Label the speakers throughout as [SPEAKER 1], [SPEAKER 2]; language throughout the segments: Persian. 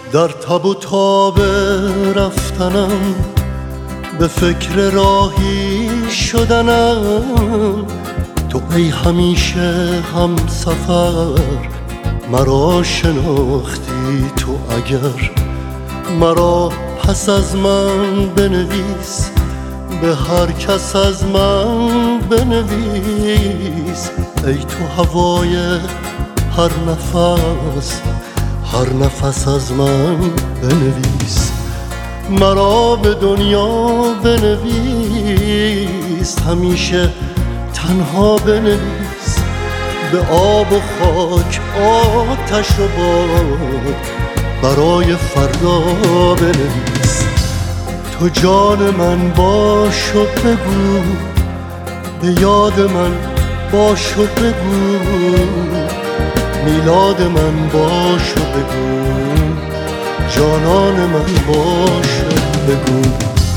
[SPEAKER 1] در تب و تاب رفتنم، به فکر راهی شدنم. تو ای همیشه هم سفر مرا شناختی، تو اگر مرا پس از من بنویس، به هر کس از من بنویس. ای تو هوای هر نفس، هر نفس از من بنویس. مرا به دنیا بنویس، همیشه تنها بنویس. به آب و خاک، آتش و باد، برای فردا بنویس. تو جان من باش و بگو، به یاد من باش و بگو. میلاد من باش و بگو، جانان من باش و بگو.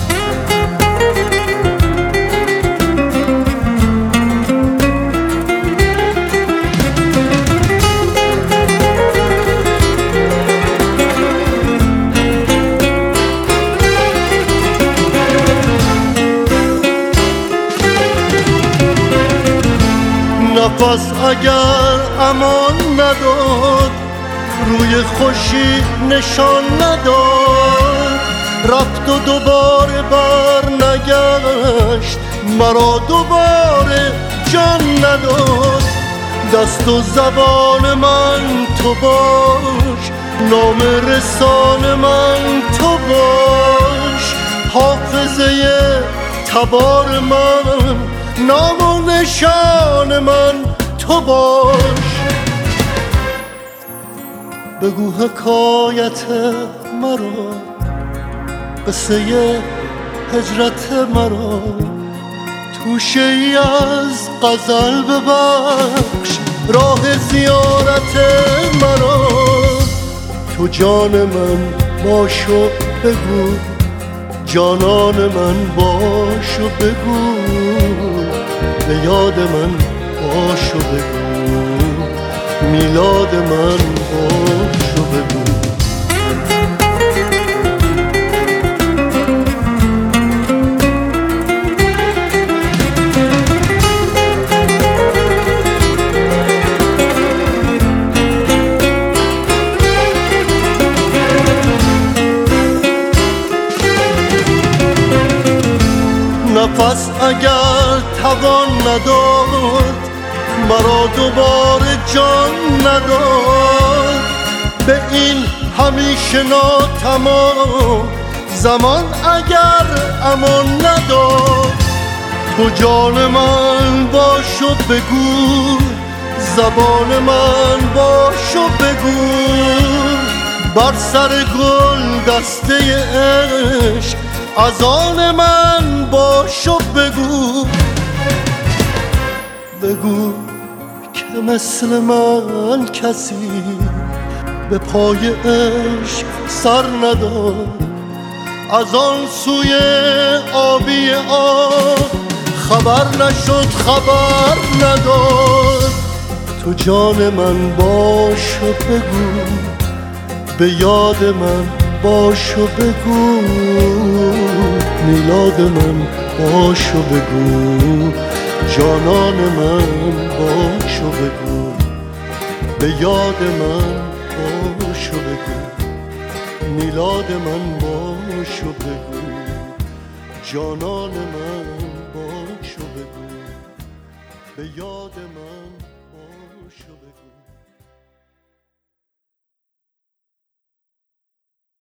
[SPEAKER 1] نفس اگر امان نداد، روی خوشی نشان نداد، رفت و دوباره بر نگشت، مرا دوباره جان نداد. دست و زبان من تو باش، نام رسان من تو باش. حافظه تبار من، نام و نشان من تو باش. بگو حکایت مرا، قصه هجرت مرا، توشه ای از غزل ببخش، راه زیارت مرا. تو جان من باش و بگو، جانان من باش و بگو. به یاد من باش و بگو، میلاد من باش و بگو. نفس اگر توان نداد، مرا دوباره جان نداد. به این همیشه ناتمام زمان اگر امان نداد. تو جان من باش و بگو، زبان من باش و بگو. بر سر گل دسته عشق، از آن من باش و بگو. بگو که مثل من کسی به پای عشق سر نداد، از آن سوی آبی آب خبر نشد، خبر نداد. تو جان من باش و بگو، به یاد من باش و بگو. میلاد من باش و بگو، جانان من باش و بگو. به یاد من باش و بگو، میلاد من باش و بگو. جانان من باش و بگو، به یاد من